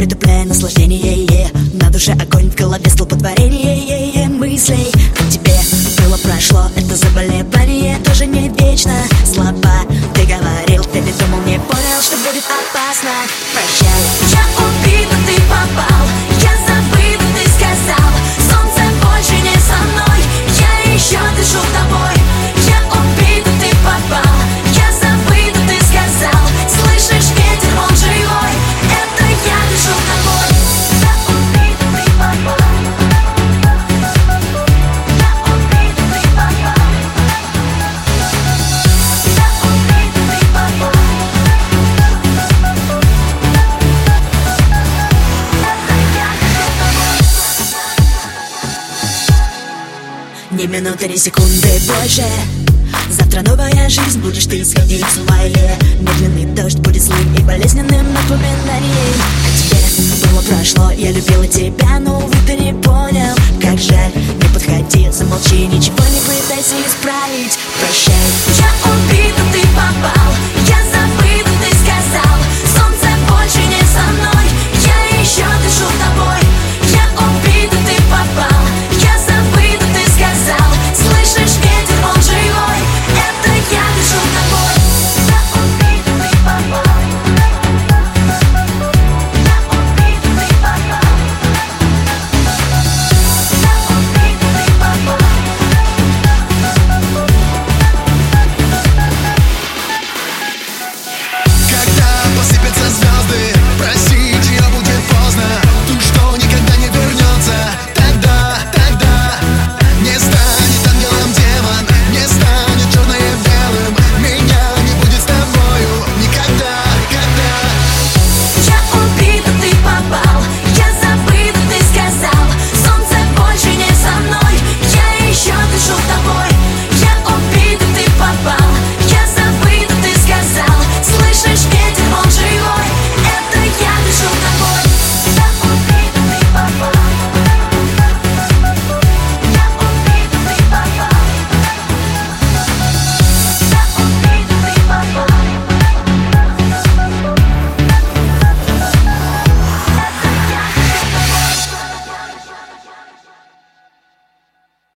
притупляя наслаждение. На душе огонь, в голове столпотворение мыслей. Как тебе было прошло это заболевание, тоже не вечно. Слова ты говорил, ты ведь думал, не понял, что будет опасно. Прощай. Я убита, ты попал, я забыта, ты сказал. Солнце больше не со мной, я еще дышу тобой. Я убита, ты попал, я забыта, ты сказал. Слышишь, ветер, он живой, это я дышу тобой. Я убита, ты попал, я убита, ты попал, я убита, ты попал. Ни минуты, ни секунды больше. Завтра новая жизнь, будешь ты сходить с ума. Медленный дождь будет злым и болезненным напоминанием. А тебе было прошло, я любила тебя, но увы, ты не понял. Как жаль, не подходи, замолчи, ничего не пытайся исправить. Прощай.